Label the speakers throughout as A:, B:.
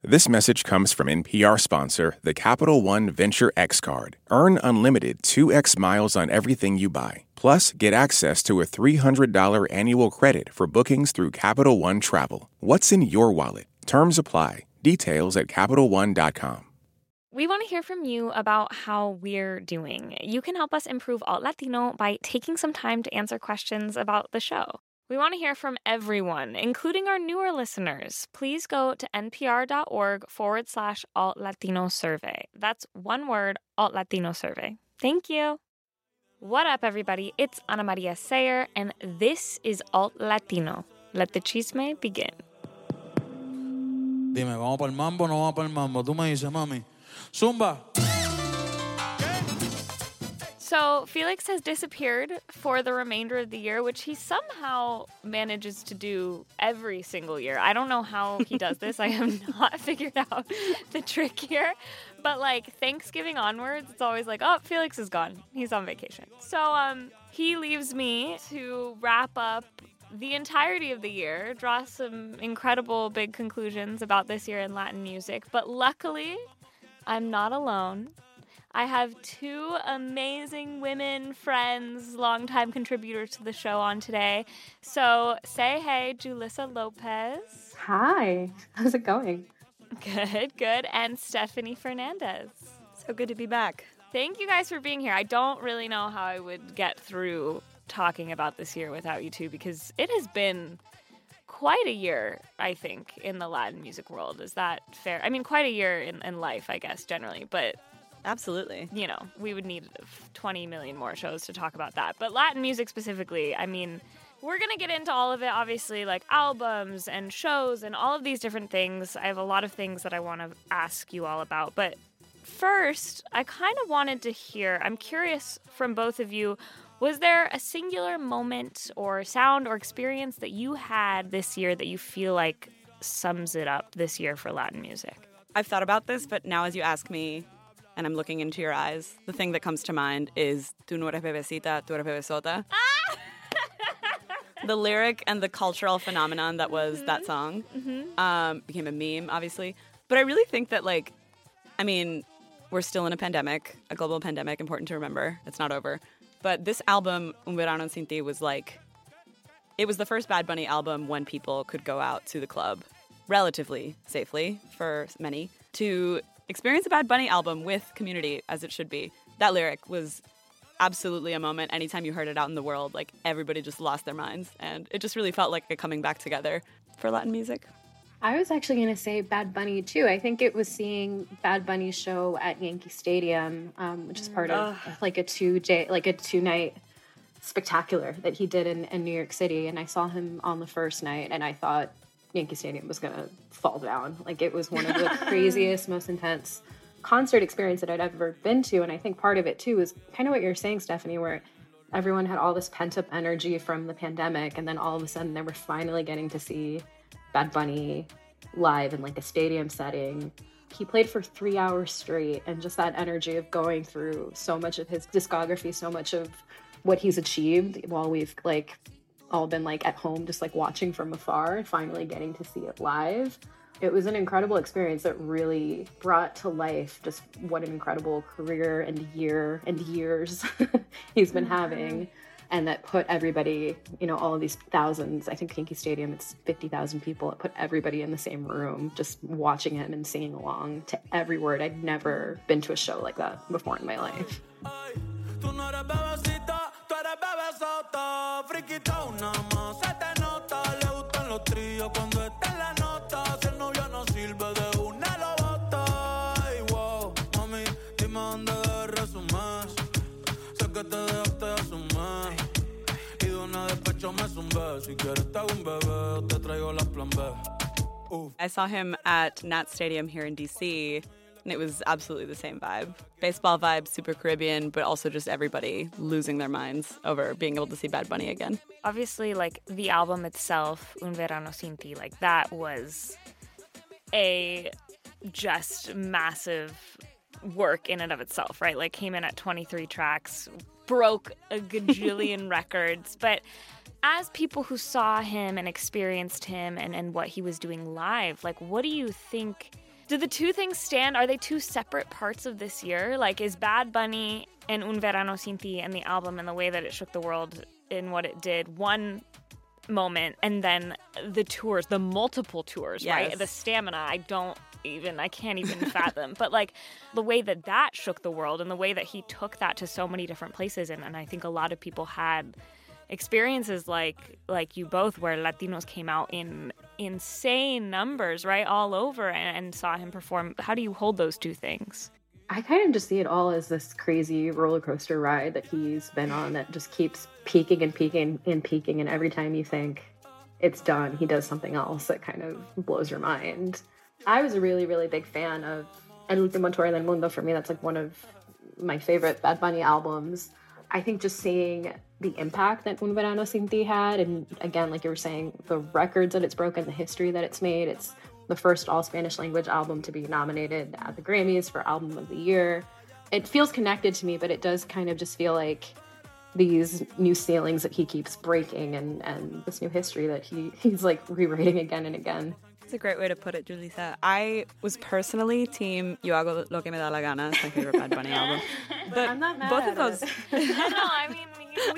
A: This message comes from NPR sponsor, the Capital One Venture X Card. Earn unlimited 2x miles on everything you buy. Plus, get access to a $300 annual credit for bookings through Capital One Travel. What's in your wallet? Terms apply. Details at CapitalOne.com.
B: We want to hear from you about how we're doing. You can help us improve Alt Latino by taking some time to answer questions about the show. We want to hear from everyone, including our newer listeners. Please go to npr.org/Alt Latino survey. That's one word, Alt Latino survey. Thank you. What up, everybody? It's Ana Maria Sayer, and this is Alt Latino. Let the chisme begin.
C: Dime, ¿vamos para el mambo o no vamos para el mambo? Tú me dices, mami. Zumba.
B: So Felix has disappeared for the remainder of the year, which he somehow manages to do every single year. I don't know how he does this. I have not figured out the trick here. But like Thanksgiving onwards, it's always like, oh, Felix is gone. He's on vacation. So he leaves me to wrap up the entirety of the year, draw some incredible big conclusions about this year in Latin music. But luckily, I'm not alone. I have two amazing women friends, longtime contributors to the show on today. So say hey, Julissa Lopez.
D: Hi. How's it going?
B: Good. And Stephanie Fernandez.
E: So good to be back.
B: Thank you guys for being here. I don't really know how I would get through talking about this year without you two, because it has been quite a year, I think, in the Latin music world. Is that fair? I mean, quite a year in life, I guess, generally, but
E: absolutely.
B: You know, we would need 20 million more shows to talk about that. But Latin music specifically, I mean, we're going to get into all of it, obviously, like albums and shows and all of these different things. I have a lot of things that I want to ask you all about. But first, I kind of wanted to hear, I'm curious from both of you, was there a singular moment or sound or experience that you had this year that you feel like sums it up this year for Latin music?
E: I've thought about this, but now as you ask me, and I'm looking into your eyes, the thing that comes to mind is "Tu no eres bebecita, tu eres bebesota." The lyric and the cultural phenomenon that was that song became a meme, obviously. But I really think that, like, I mean, we're still in a pandemic, a global pandemic, important to remember. It's not over. But this album, Un Verano Sin Ti, was like, it was the first Bad Bunny album when people could go out to the club relatively safely, for many, to experience a Bad Bunny album with community, as it should be. That lyric was absolutely a moment. Anytime you heard it out in the world, like, everybody just lost their minds. And it just really felt like a coming back together for Latin music.
D: I was actually going to say Bad Bunny, too. I think it was seeing Bad Bunny's show at Yankee Stadium, which is part of like a two-night spectacular that he did in New York City. And I saw him on the first night, and I thought Yankee Stadium was going to fall down. Like, it was one of the craziest, most intense concert experience that I'd ever been to. And I think part of it, too, is kind of what you're saying, Stephanie, where everyone had all this pent-up energy from the pandemic, and then all of a sudden they were finally getting to see Bad Bunny live in like a stadium setting. He played for 3 hours straight, and just that energy of going through so much of his discography, so much of what he's achieved while we've like all been like at home just like watching from afar, finally getting to see it live. It was an incredible experience that really brought to life just what an incredible career and year and years he's been having, and that put everybody, you know, all of these thousands, I think Yankee Stadium, it's 50,000 people, it put everybody in the same room just watching him and singing along to every word. I'd never been to a show like that before in my life.
E: I saw him at Nat Stadium here in DC, and it was absolutely the same vibe. Baseball vibe, super Caribbean, but also just everybody losing their minds over being able to see Bad Bunny again.
B: Obviously, like, the album itself, Un Verano Sin Ti, like, that was a just massive work in and of itself, right? Like, came in at 23 tracks, broke a gajillion records, but as people who saw him and experienced him and what he was doing live, like, what do you think Do the two things stand? Are they two separate parts of this year? Like, is Bad Bunny and Un Verano Sin Ti and the album and the way that it shook the world in what it did one moment, and then the tours, the multiple tours, right? The stamina, I can't even fathom. But like the way that shook the world and the way that he took that to so many different places, and I think a lot of people had experiences like you both, where Latinos came out in insane numbers, right, all over, and saw him perform. How do you hold those two things?
D: I kind of just see it all as this crazy roller coaster ride that he's been on that just keeps peaking and peaking and peaking, and every time you think it's done, he does something else that kind of blows your mind. I was a really, really big fan of El Último Tour del Mundo. For me, that's like one of my favorite Bad Bunny albums. I think just seeing the impact that Un Verano Sin Ti had, and again, like you were saying, the records that it's broken, the history that it's made. It's the first all-Spanish language album to be nominated at the Grammys for Album of the Year. It feels connected to me, but it does kind of just feel like these new ceilings that he keeps breaking, and this new history that he's like rewriting again and again.
E: It's a great way to put it, Julissa. I was personally team Yo Hago Lo Que Me Da La Gana. It's my favorite Bad Bunny album. But
D: I'm not mad
E: both
D: at
E: of those.
D: it.
B: No, I mean, we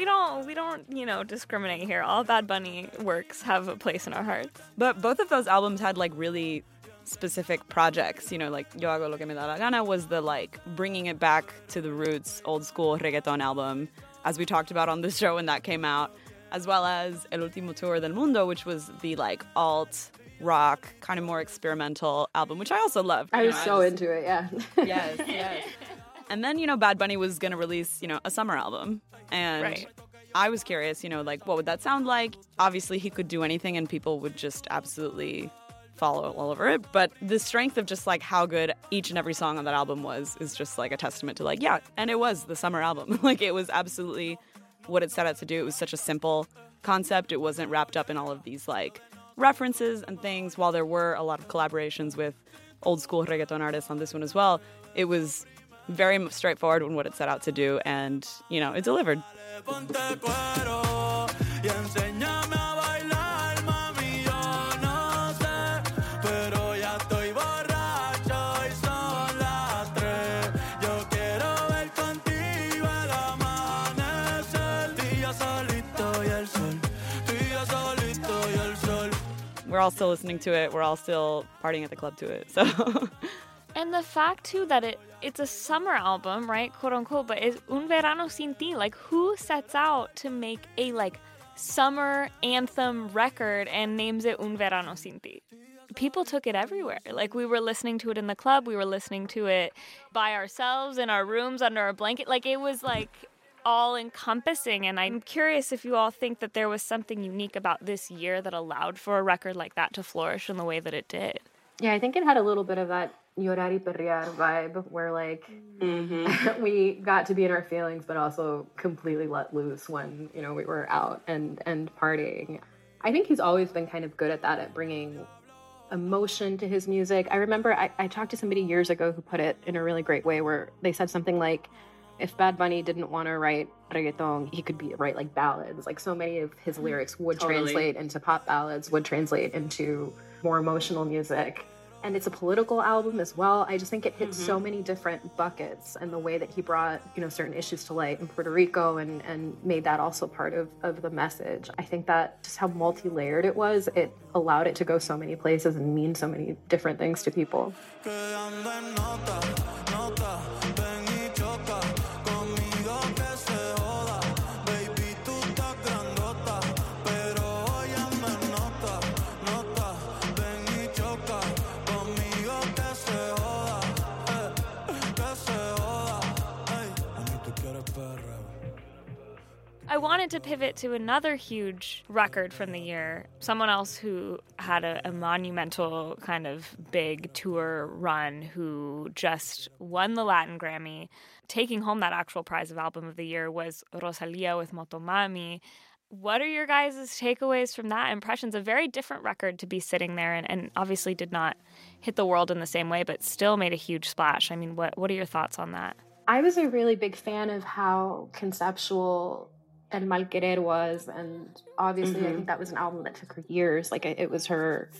B: don't discriminate here. All Bad Bunny works have a place in our hearts.
E: But both of those albums had like really specific projects. Like Yo Hago Lo Que Me Da La Gana was the like bringing it back to the roots, old school reggaeton album, as we talked about on this show when that came out, as well as El Último Tour del Mundo, which was the like alt rock, kind of more experimental album, which I also loved.
D: I was so into it, yeah.
E: Yes. And then, Bad Bunny was going to release, a summer album. And
B: right.
E: I was curious, like, what would that sound like? Obviously, he could do anything and people would just absolutely follow all over it. But the strength of just, like, how good each and every song on that album was is just, like, a testament to, like, yeah, and it was the summer album. Like, it was absolutely what it set out to do. It was such a simple concept. It wasn't wrapped up in all of these, like, references and things. While there were a lot of collaborations with old school reggaeton artists on this one as well, it was very straightforward in what it set out to do, and it delivered. We're all still listening to it. We're all still partying at the club to it. So,
B: and the fact too that it's a summer album, right, quote unquote, but it's Un Verano Sin Ti. Like, who sets out to make a like summer anthem record and names it Un Verano Sin Ti? People took it everywhere. Like, we were listening to it in the club. We were listening to it by ourselves in our rooms under our blanket. Like, it was like all-encompassing, and I'm curious if you all think that there was something unique about this year that allowed for a record like that to flourish in the way that it did. Yeah,
D: I think it had a little bit of that llorar y perrear vibe, where like we got to be in our feelings, but also completely let loose when we were out and partying. I think he's always been kind of good at that, at bringing emotion to his music. I remember I talked to somebody years ago who put it in a really great way, where they said something like, if Bad Bunny didn't want to write reggaeton, he could write like ballads. Like, so many of his lyrics would translate into pop ballads, would translate into more emotional music. And it's a political album as well. I just think it hits so many different buckets, and the way that he brought, certain issues to light in Puerto Rico and made that also part of the message. I think that just how multi-layered it was, it allowed it to go so many places and mean so many different things to people.
B: I wanted to pivot to another huge record from the year, someone else who had a monumental kind of big tour run, who just won the Latin Grammy. Taking home that actual prize of Album of the Year was Rosalía with Motomami. What are your guys' takeaways from that? Impressions? A very different record to be sitting there, and obviously did not hit the world in the same way, but still made a huge splash. I mean, what are your thoughts on that?
D: I was a really big fan of how conceptual El Mal Querer was, and obviously I think that was an album that took her years. Like, it was her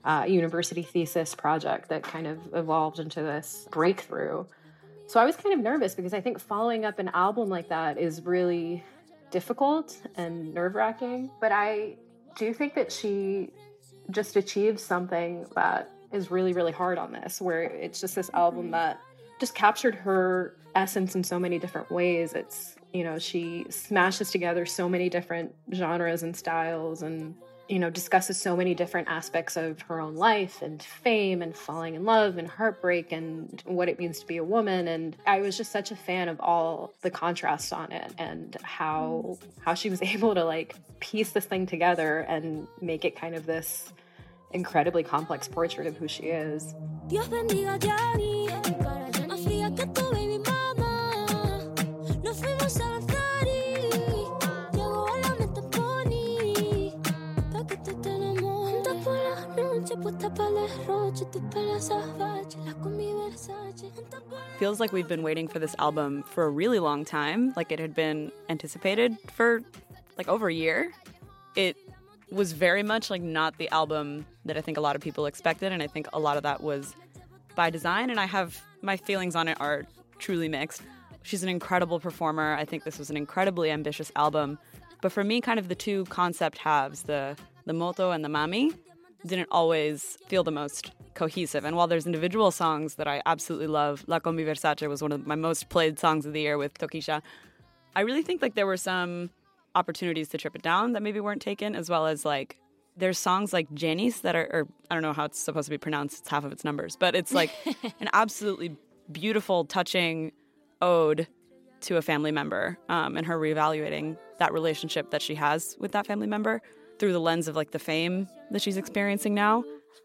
D: university thesis project that kind of evolved into this breakthrough. So I was kind of nervous because I think following up an album like that is really difficult and nerve-wracking. But I do think that she just achieved something that is really, really hard on this, where it's just this album that just captured her essence in so many different ways. It's, you know, she smashes together so many different genres and styles and, you know, discusses so many different aspects of her own life and fame and falling in love and heartbreak and what it means to be a woman. And I was just such a fan of all the contrasts on it and how she was able to like piece this thing together and make it kind of this incredibly complex portrait of who she is.
F: Dios bendiga Gianni, más fría que tu baby mama. Nos fuimos a Alcari, llegó a la meta pony. Pa' que tú te enamores. Juntas por la noche, puesta para el derroche. Tu pelo salvaje, la combi Versace.
E: Feels like we've been waiting for this album for a really long time. Like it had been anticipated for like over a year. It was very much like not the album that I think a lot of people expected, and I think a lot of that was by design, and my feelings on it are truly mixed. She's an incredible performer. I think this was an incredibly ambitious album, but for me, kind of the two concept halves, the moto and the mami, didn't always feel the most cohesive. And while there's individual songs that I absolutely love, La Combi Versace was one of my most played songs of the year with Tokischa, I really think like there were some opportunities to trip it down that maybe weren't taken, as well as like there's songs like Janis that are, or I don't know how it's supposed to be pronounced, it's half of its numbers, but it's like an absolutely beautiful, touching ode to a family member, and her reevaluating that relationship that she has with that family member through the lens of like the fame that she's experiencing now.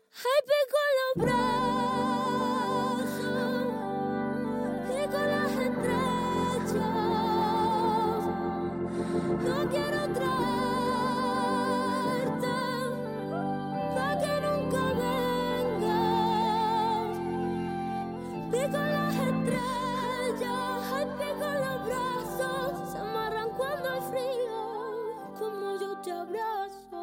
F: No quiero traerte pa' que nunca vengas. Pico las estrellas, ay, pico los brazos, se amarran cuando hay frío, como yo te abrazo.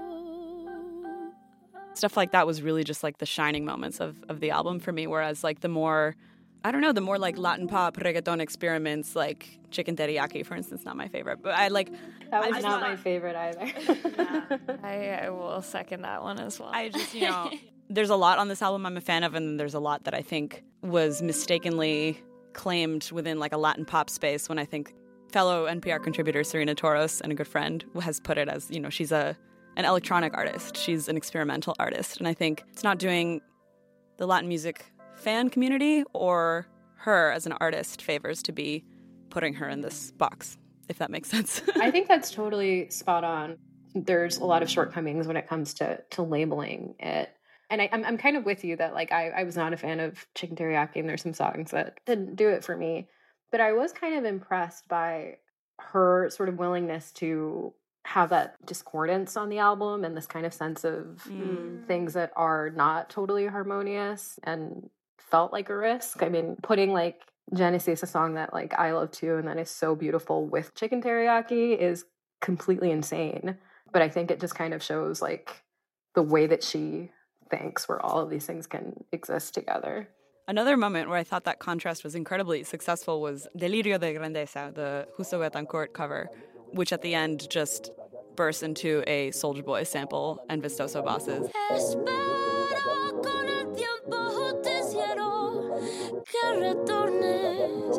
E: Stuff like that was really just like the shining moments of the album for me, whereas like the more like Latin pop, reggaeton experiments, like Chicken Teriyaki, for instance, not my favorite. But
D: That was not my favorite either.
B: I will second that one as well.
E: I just, you know, there's a lot on this album I'm a fan of, and there's a lot that I think was mistakenly claimed within like a Latin pop space when I think fellow NPR contributor Serena Toros, and a good friend, has put it as, you know, she's an electronic artist. She's an experimental artist. And I think it's not doing the Latin music fan community or her as an artist favors to be putting her in this box, if that makes sense.
D: I think that's totally spot on. There's a lot of shortcomings when it comes to labeling it. And I'm kind of with you that like I was not a fan of Chicken Teriyaki, and there's some songs that didn't do it for me. But I was kind of impressed by her sort of willingness to have that discordance on the album and this kind of sense of things that are not totally harmonious and felt like a risk. I mean, putting like Genesis, a song that like I love too and that is so beautiful, with Chicken Teriyaki is completely insane. But I think it just kind of shows like the way that she thinks, where all of these things can exist together.
E: Another moment where I thought that contrast was incredibly successful was Delirio de Grandeza, the Justo Betancourt cover, which at the end just bursts into a Soulja Boy sample and Vistoso bosses.
F: Espero con el tiempo justiciero que retornes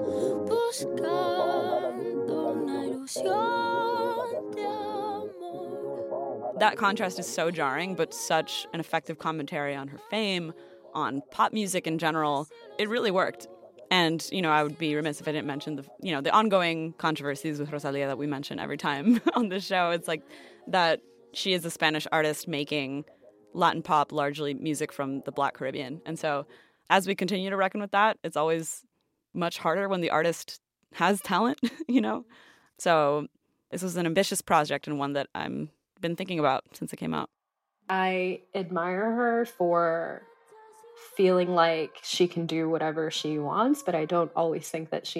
F: buscando una ilusión de amor.
E: That contrast is so jarring, but such an effective commentary on her fame, on pop music in general. It really worked. And, you know, I would be remiss if I didn't mention the ongoing controversies with Rosalia that we mention every time on this show. It's like that she is a Spanish artist making Latin pop, largely music from the Black Caribbean. And so as we continue to reckon with that, it's always much harder when the artist has talent, you know? So this was an ambitious project and one that I've been thinking about since it came out.
D: I admire her for feeling like she can do whatever she wants, but I don't always think that she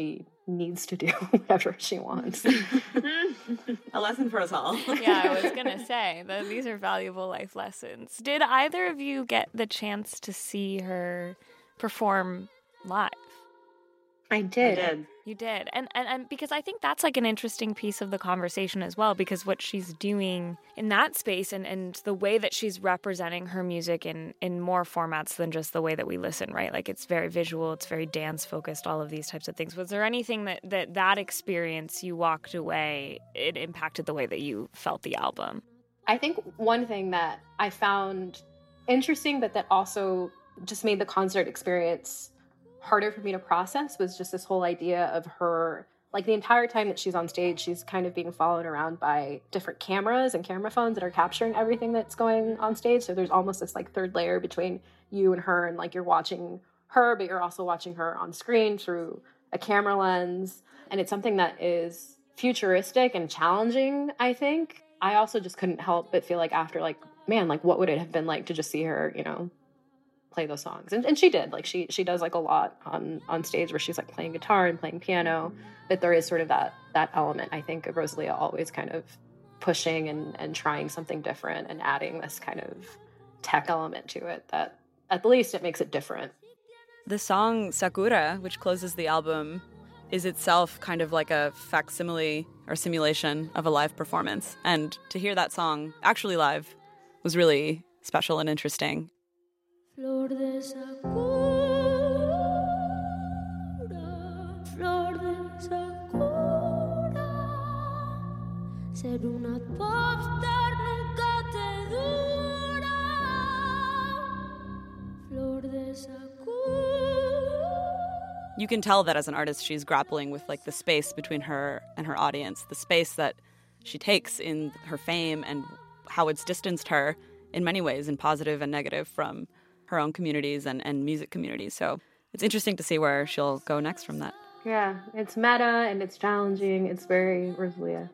D: needs to do whatever she wants.
E: A lesson for us all.
B: Yeah, I was going to say that these are valuable life lessons. Did either of you get the chance to see her perform live?
D: I did.
B: You did. And because I think that's like an interesting piece of the conversation as well, because what she's doing in that space and the way that she's representing her music in more formats than just the way that we listen, right? Like it's very visual, it's very dance focused, all of these types of things. Was there anything that experience you walked away, it impacted the way that you felt the album?
D: I think one thing that I found interesting, but that also just made the concert experience harder for me to process was just this whole idea of her, like the entire time that she's on stage, she's kind of being followed around by different cameras and camera phones that are capturing everything that's going on stage. So there's almost this like third layer between you and her, and like you're watching her, but you're also watching her on screen through a camera lens. And it's something that is futuristic and challenging, I think. I also just couldn't help but feel like after, like, man, like what would it have been like to just see her, you know, play those songs. And she did, like she does like a lot on stage where she's like playing guitar and playing piano, but there is sort of that element, I think, of Rosalia always kind of pushing and trying something different and adding this kind of tech element to it that at the least it makes it different.
E: The song Sakura, which closes the album, is itself kind of like a facsimile or simulation of a live performance. And to hear that song actually live was really special and interesting.
F: Flor de Sakura, flor de Sakura, ser una popstar nunca te dura. Flor de Sakura.
E: You can tell that as an artist, she's grappling with like the space between her and her audience, the space that she takes in her fame and how it's distanced her in many ways, in positive and negative, from her own communities and music communities. So it's interesting to see where she'll go next from that.
D: Yeah, it's meta and it's challenging. It's very Rosalia.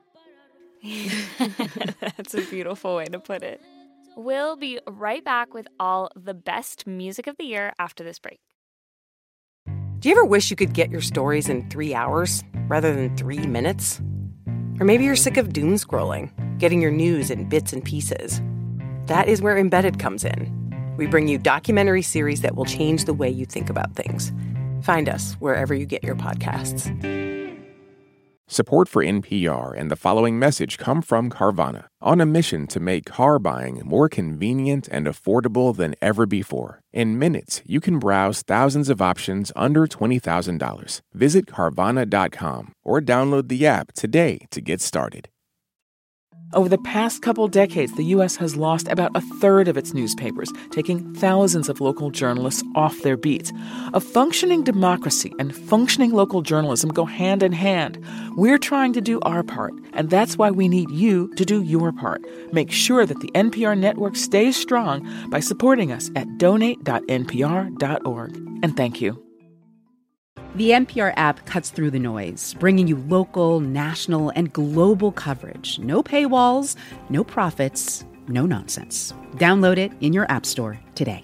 B: That's a beautiful way to put it. We'll be right back with all the best music of the year after this break.
G: Do you ever wish you could get your stories in 3 hours rather than 3 minutes? Or maybe you're sick of doom scrolling, getting your news in bits and pieces. That is where Embedded comes in. We bring you documentary series that will change the way you think about things. Find us wherever you get your podcasts.
A: Support for NPR and the following message come from Carvana, on a mission to make car buying more convenient and affordable than ever before. In minutes, you can browse thousands of options under $20,000. Visit Carvana.com or download the app today to get started.
H: Over the past couple decades, the U.S. has lost about a third of its newspapers, taking thousands of local journalists off their beats. A functioning democracy and functioning local journalism go hand in hand. We're trying to do our part, and that's why we need you to do your part. Make sure that the NPR network stays strong by supporting us at donate.npr.org. And thank you.
I: The NPR app cuts through the noise, bringing you local, national, and global coverage. No paywalls, no profits, no nonsense. Download it in your app store today.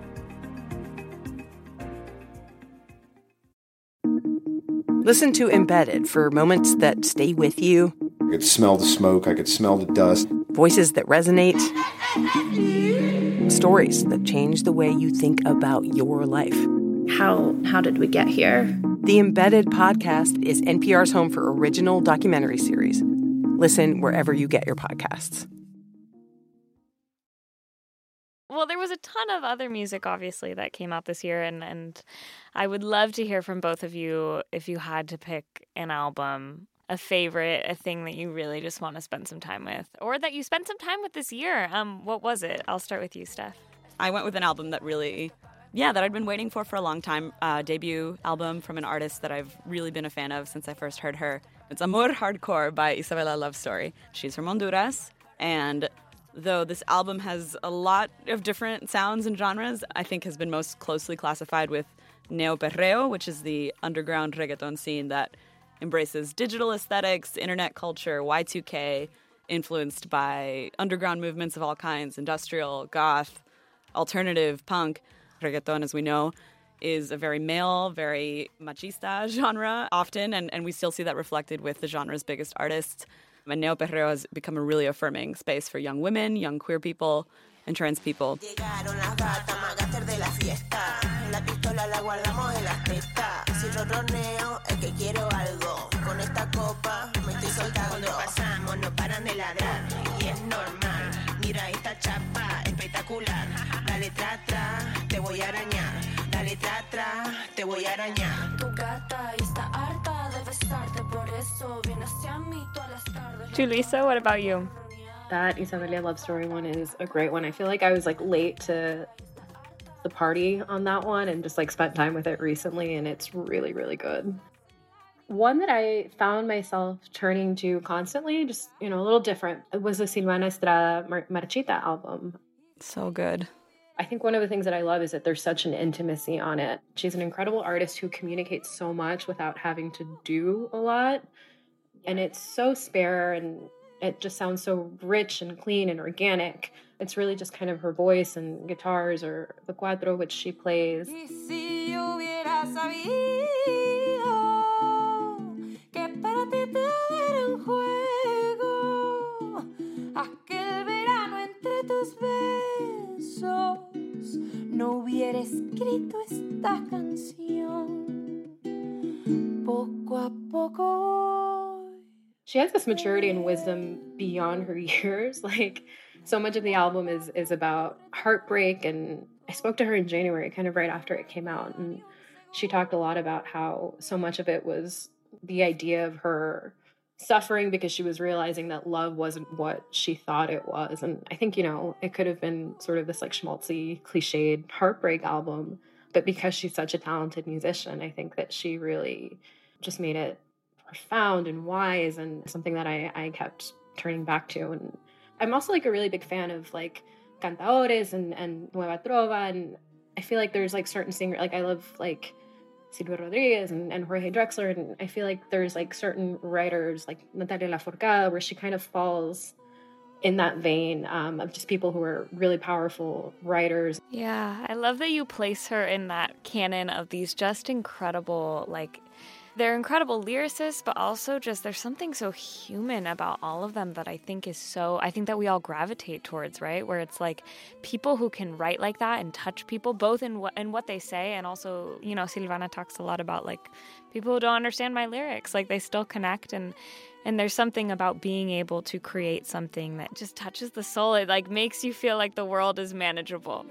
G: Listen to Embedded for moments that stay with you.
J: I could smell the smoke. I could smell the dust.
G: Voices that resonate. Stories that change the way you think about your life.
K: How did we get here?
G: The Embedded podcast is NPR's home for original documentary series. Listen wherever you get your podcasts.
B: Well, there was a ton of other music, obviously, that came out this year, and I would love to hear from both of you if you had to pick an album, a favorite, a thing that you really just want to spend some time with, or that you spent some time with this year. What was it? I'll start with you, Steph.
E: I went with an album that really... that I'd been waiting for a long time. Debut album from an artist that I've really been a fan of since I first heard her. It's Amor Hardcore by Isabella Love Story. She's from Honduras, and though this album has a lot of different sounds and genres, I think has been most closely classified with neo-perreo, which is the underground reggaeton scene that embraces digital aesthetics, internet culture, Y2K, influenced by underground movements of all kinds, industrial, goth, alternative, punk. Reggaeton, as we know, is a very male, very machista genre often, and we still see that reflected with the genre's biggest artists. And Neo Perreo has become a really affirming space for young women, young queer people, and trans people.
L: Llegaron las gatas, magaster de la fiesta. La pistola la guardamos en las tetas. Si ronroneo es que quiero algo. Con esta copa me estoy soltando. Cuando pasamos no paran de ladrar y es normal. Mira esta chapa espectacular. Dale tra tra, te voy a arañar. Dale tra tra, te voy a arañar.
F: Tu gata está harta de besarte, por eso viene hacia mí todas las tardes.
B: Julissa, what about you?
D: That Isabelia Love Story one is a great one. I feel like I was like late to the party on that one and just like spent time with it recently, and it's really, really good. One that I found myself turning to constantly, just, you know, a little different, was the Silvana Estrada Marchita album.
E: So good.
D: I think one of the things that I love is that there's such an intimacy on it. She's an incredible artist who communicates so much without having to do a lot. And it's so spare, and it just sounds so rich and clean and organic. It's really just kind of her voice and guitars, or the cuatro, which she plays.
F: No hubiera escrito esta canción. Poco a poco.
D: She has this maturity and wisdom beyond her years. Like, so much of the album is about heartbreak, and I spoke to her in January, kind of right after it came out, and she talked a lot about how so much of it was the idea of her suffering because she was realizing that love wasn't what she thought it was. And I think, you know, it could have been sort of this like schmaltzy, cliched heartbreak album, but because she's such a talented musician, I think that she really just made it profound and wise, and something that I kept turning back to. And I'm also like a really big fan of like cantaores and Nueva Trova, and I feel like there's like certain singers, like I love like Silvio Rodriguez and Jorge Drexler, and I feel like there's like certain writers like Natalia Lafourcade where she kind of falls in that vein of just people who are really powerful writers.
B: Yeah, I love that you place her in that canon of these just incredible, like, they're incredible lyricists, but also just there's something so human about all of them that I think that we all gravitate towards, right? Where it's like people who can write like that and touch people, both in what they say, and also, you know, Silvana talks a lot about like people who don't understand my lyrics, like they still connect, and there's something about being able to create something that just touches the soul. It like makes you feel like the world is manageable.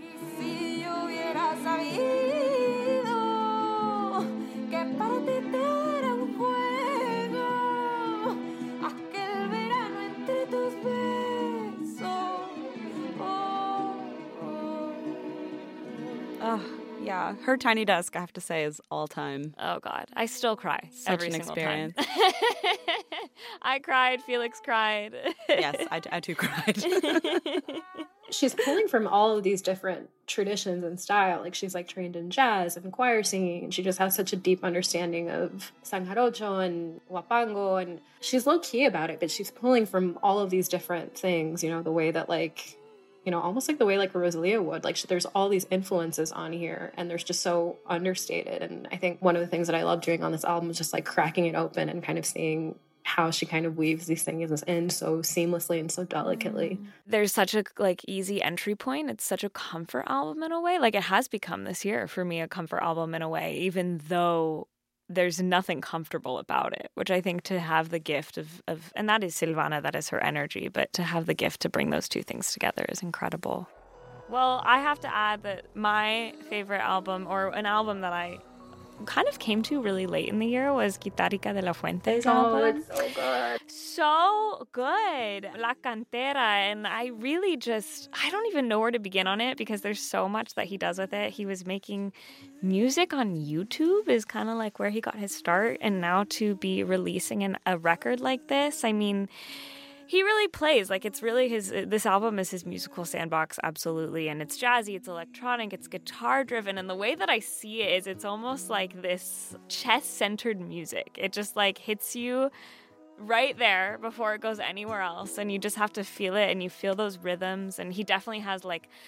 E: Oh, yeah. Her Tiny Desk, I have to say, is all time.
B: Oh, God. I still cry
E: Such
B: every
E: an
B: single
E: experience.
B: time. I cried. Felix cried.
E: Yes, I too cried.
D: She's pulling from all of these different traditions and style. Like, she's like trained in jazz and choir singing, and she just has such a deep understanding of San Jarocho and Huapango, and she's low-key about it, but she's pulling from all of these different things, you know, the way that like, you know, almost like the way like Rosalia would. Like, there's all these influences on here, and there's just so understated. And I think one of the things that I love doing on this album is just like cracking it open and kind of seeing how she kind of weaves these things in so seamlessly and so delicately.
B: There's such a like easy entry point. It's such a comfort album in a way. Like, it has become this year for me a comfort album in a way, even though there's nothing comfortable about it, which I think to have the gift of and that is Silvana, that is her energy, but to have the gift to bring those two things together is incredible. Well, I have to add that my favorite album, or an album that I kind of came to really late in the year, was Guitarrica de la Fuente's album.
D: It's so good.
B: So good. La Cantera. And I really I don't even know where to begin on it because there's so much that he does with it. He was making music on YouTube is kind of like where he got his start. And now to be releasing a record like this, I mean, he really plays, like it's really this album is his musical sandbox, absolutely. And it's jazzy, it's electronic, it's guitar driven. And the way that I see it is it's almost like this chest-centered music. It just like hits you right there before it goes anywhere else. And you just have to feel it, and you feel those rhythms. And he definitely has like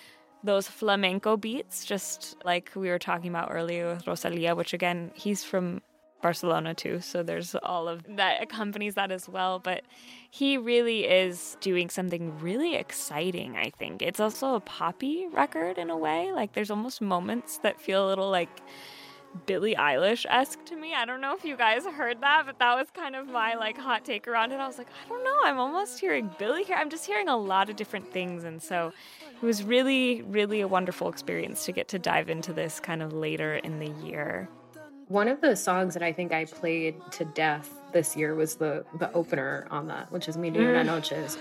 B: those flamenco beats, just like we were talking about earlier with Rosalia, which again, he's from Barcelona too, so there's all of that accompanies that as well. But he really is doing something really exciting, I think. It's also a poppy record in a way. Like there's almost moments that feel a little like Billie Eilish-esque to me. I don't know if you guys heard that, but that was kind of my like hot take around it. I was like, I don't know, I'm almost hearing Billie here. I'm just hearing a lot of different things. And so it was really, really a wonderful experience to get to dive into this kind of later in the year.
D: One of the songs that I think I played to death this year was the opener on that, which is Mil y Una Noches.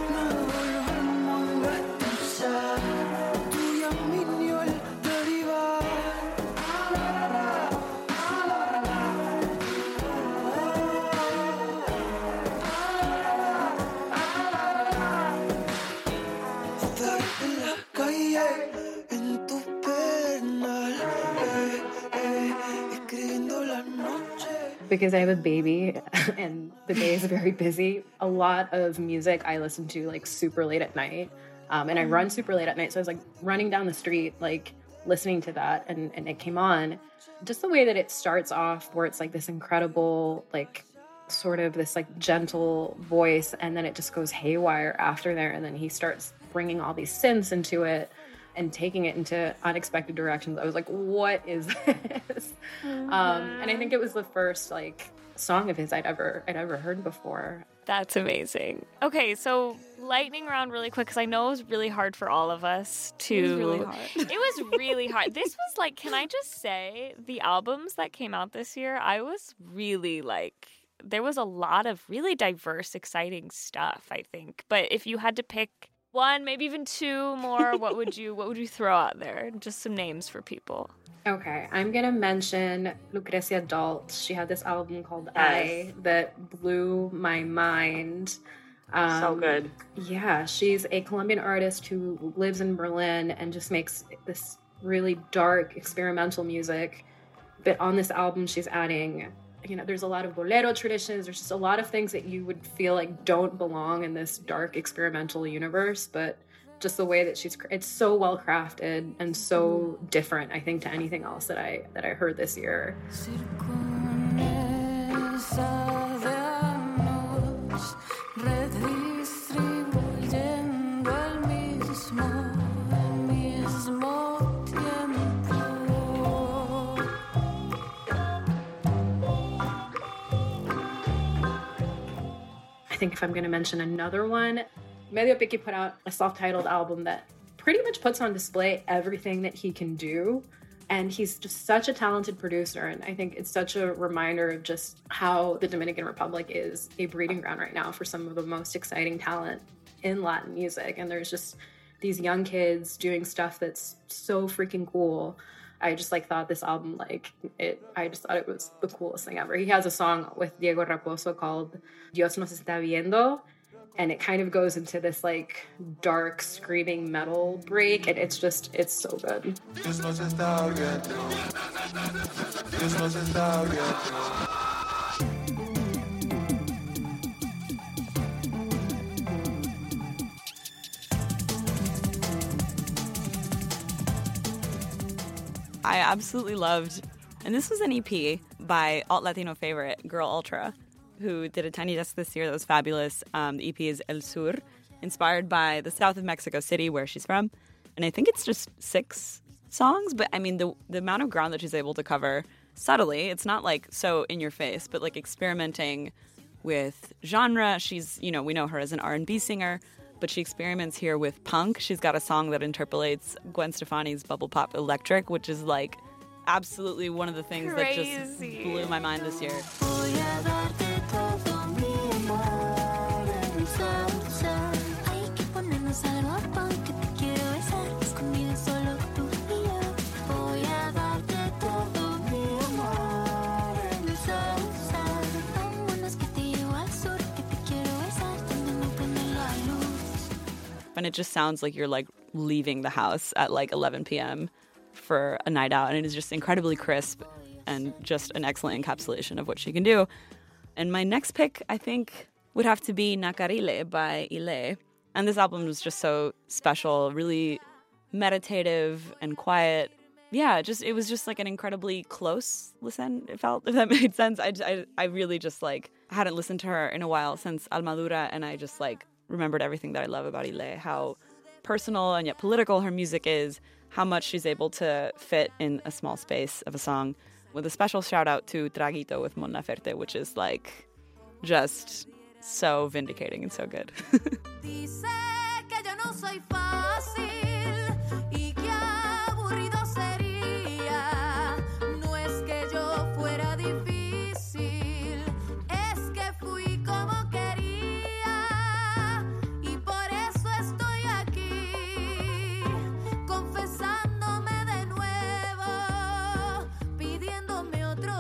D: Because I have a baby and the day is very busy, a lot of music I listen to like super late at night. And I run super late at night. So I was like running down the street, like listening to that and it came on. Just the way that it starts off where it's like this incredible, like sort of this like gentle voice. And then it just goes haywire after there. And then he starts bringing all these synths into it and taking it into unexpected directions. I was like, what is this? And I think it was the first like song of his I'd ever heard before.
B: That's amazing. Okay, so lightning round really quick, because I know it was really hard for all of us to...
E: It was really hard.
B: It was really hard. This was like, can I just say, the albums that came out this year, I was really like... There was a lot of really diverse, exciting stuff, I think. But if you had to pick one, maybe even two more, what would you throw out there? Just some names for people.
D: Okay, I'm gonna mention Lucrecia Dalt. She had this album called I that blew my mind.
G: So good.
D: Yeah, she's a Colombian artist who lives in Berlin and just makes this really dark experimental music. But on this album, she's adding, there's a lot of bolero traditions. There's just a lot of things that you would feel like don't belong in this dark experimental universe, but just the way that it's so well crafted and so different, I think, to anything else that I heard this year. I think if I'm going to mention another one, Medio Piqui put out a self-titled album that pretty much puts on display everything that he can do. And he's just such a talented producer. And I think it's such a reminder of just how the Dominican Republic is a breeding ground right now for some of the most exciting talent in Latin music. And there's just these young kids doing stuff that's so freaking cool. I just thought this album, I just thought it was the coolest thing ever. He has a song with Diego Raposo called Dios nos está viendo. And it kind of goes into this dark screaming metal break. And it's so good. Dios nos está viendo. Dios nos está viendo.
E: I absolutely loved, and this was an EP by alt Latino favorite Girl Ultra, who did a tiny disc this year that was fabulous. The EP is El Sur, inspired by the south of Mexico City, where she's from. And I think it's just 6 songs, but I mean, the amount of ground that she's able to cover subtly, it's not so in your face, but experimenting with genre. She's, we know her as an R&B singer, but she experiments here with punk. She's got a song that interpolates Gwen Stefani's Bubble Pop Electric, which is absolutely one of the things that just blew my mind this year. And it just sounds like you're leaving the house at 11 p.m. for a night out. And it is just incredibly crisp and just an excellent encapsulation of what she can do. And my next pick, I think, would have to be Nacarile by Ile. And this album was just so special, really meditative and quiet. Yeah, it was just like an incredibly close listen, it felt, if that made sense. I really just like hadn't listened to her in a while since Almadura, and I just like remembered everything that I love about Ile, how personal and yet political her music is, how much she's able to fit in a small space of a song, with a special shout out to Traguito with Mon Laferte, which is like just so vindicating and so good.
F: Dice que yo no soy fácil y que aburrido sería. No es que yo fuera difícil, es que fui como quería y por eso estoy aquí, confesándome de nuevo, pidiéndome otro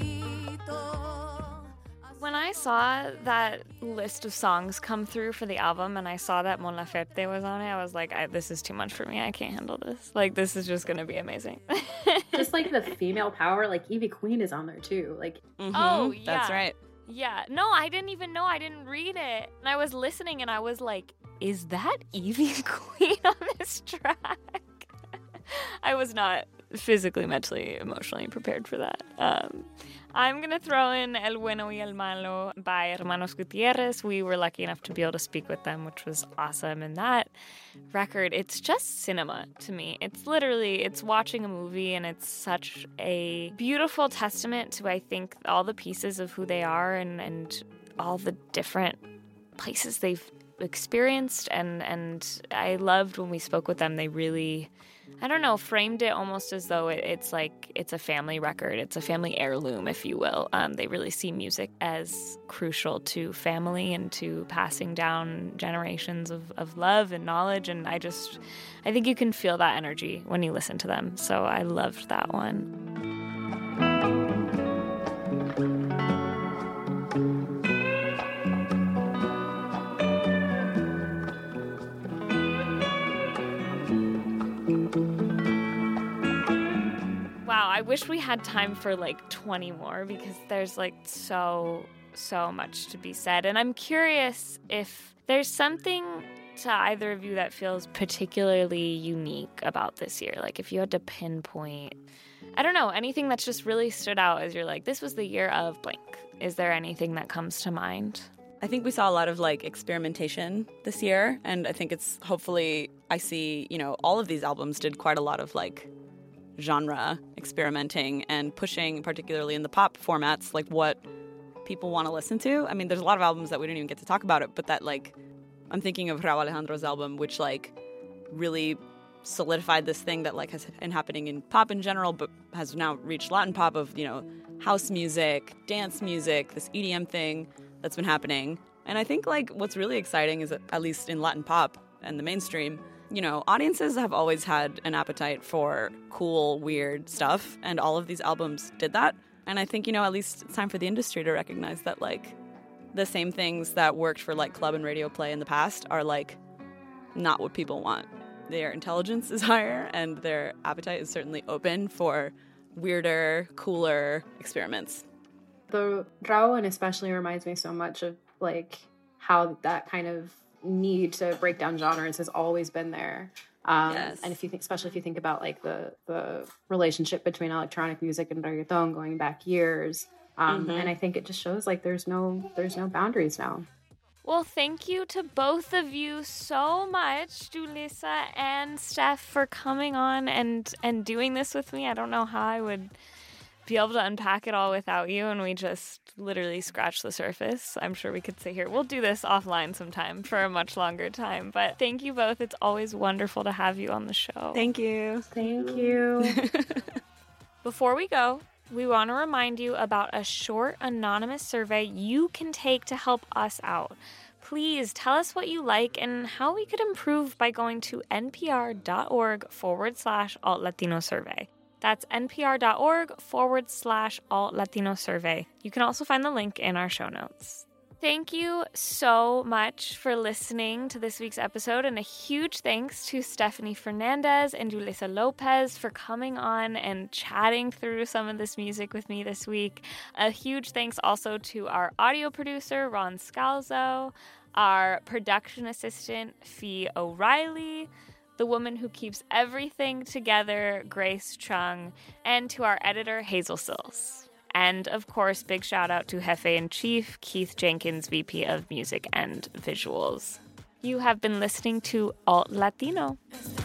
F: traguito.
B: When I saw that list of songs come through for the album and I saw that Mon Laferte was on it, I was like, this is too much for me. I can't handle this. Like, this is just going to be amazing.
D: Just like the female power, like Evie Queen is on there too. Like,
B: Oh, yeah.
E: That's right.
B: Yeah. No, I didn't even know. I didn't read it. And I was listening and I was like, is that Evie Queen on this track? I was not physically, mentally, emotionally prepared for that. I'm going to throw in El Bueno y El Malo by Hermanos Gutierrez. We were lucky enough to be able to speak with them, which was awesome. And that record, it's just cinema to me. It's literally, it's watching a movie, and it's such a beautiful testament to, I think, all the pieces of who they are and all the different places they've experienced. And I loved when we spoke with them. They really, I don't know, framed it almost as though it's like it's a family record. It's a family heirloom, if you will. They really see music as crucial to family and to passing down generations of love and knowledge. And I think you can feel that energy when you listen to them. So I loved that one. Wow, I wish we had time for like 20 more because there's like so much to be said. And I'm curious if there's something to either of you that feels particularly unique about this year. Like if you had to pinpoint, I don't know, anything that's just really stood out as you're like, this was the year of blank. Is there anything that comes to mind?
E: I think we saw a lot of like experimentation this year, and I think it's hopefully, I see, all of these albums did quite a lot of like genre experimenting and pushing, particularly in the pop formats, like what people want to listen to. I mean, there's a lot of albums that we didn't even get to talk about it, but that like, I'm thinking of Rauw Alejandro's album, which like really solidified this thing that like has been happening in pop in general, but has now reached Latin pop of, house music, dance music, this EDM thing that's been happening. And I think like what's really exciting is that, at least in Latin pop and the mainstream, audiences have always had an appetite for cool, weird stuff, and all of these albums did that. And I think, at least it's time for the industry to recognize that, like, the same things that worked for, like, club and radio play in the past are, like, not what people want. Their intelligence is higher, and their appetite is certainly open for weirder, cooler experiments.
D: The Rauw one especially reminds me so much of, like, how that kind of need to break down genres has always been there.
E: Yes.
D: And especially if you think about like the relationship between electronic music and reggaeton going back years. And I think it just shows like there's no boundaries now.
B: Well, thank you to both of you so much, Julissa and Steph, for coming on and doing this with me. I don't know how I would be able to unpack it all without you, and we just literally scratched the surface. I'm sure we could sit here. We'll do this offline sometime for a much longer time, but thank you both. It's always wonderful to have you on the show.
E: Thank you.
D: Thank you.
B: Before we go, we want to remind you about a short anonymous survey you can take to help us out. Please tell us what you like and how we could improve by going to npr.org/alt-latino-survey. That's npr.org/alt-latino-survey. You can also find the link in our show notes. Thank you so much for listening to this week's episode, and a huge thanks to Stephanie Fernandez and Julissa Lopez for coming on and chatting through some of this music with me this week. A huge thanks also to our audio producer, Ron Scalzo, our production assistant, Fee O'Reilly, the woman who keeps everything together, Grace Chung, and to our editor, Hazel Sills. And, of course, big shout-out to Jefe-in-Chief, Keith Jenkins, VP of Music and Visuals. You have been listening to Alt Latino.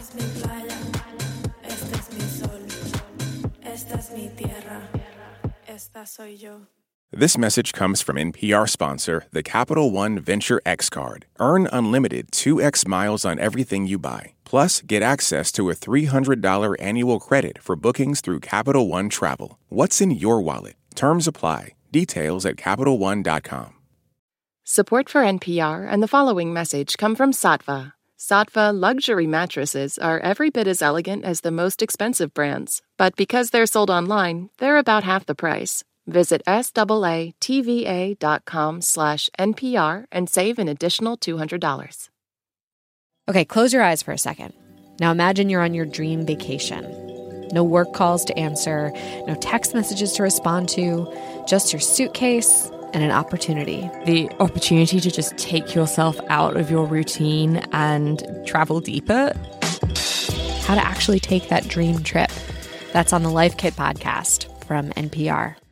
A: This message comes from NPR sponsor, the Capital One Venture X Card. Earn unlimited 2x miles on everything you buy. Plus, get access to a $300 annual credit for bookings through Capital One Travel. What's in your wallet? Terms apply. Details at CapitalOne.com.
M: Support for NPR and the following message come from Saatva. Saatva luxury mattresses are every bit as elegant as the most expensive brands, but because they're sold online, they're about half the price. Visit SAATVA.com/NPR and save an additional $200.
N: Okay, close your eyes for a second. Now imagine you're on your dream vacation. No work calls to answer, no text messages to respond to, just your suitcase and an opportunity.
O: The opportunity to just take yourself out of your routine and travel deeper.
N: How to actually take that dream trip. That's on the Life Kit podcast from NPR.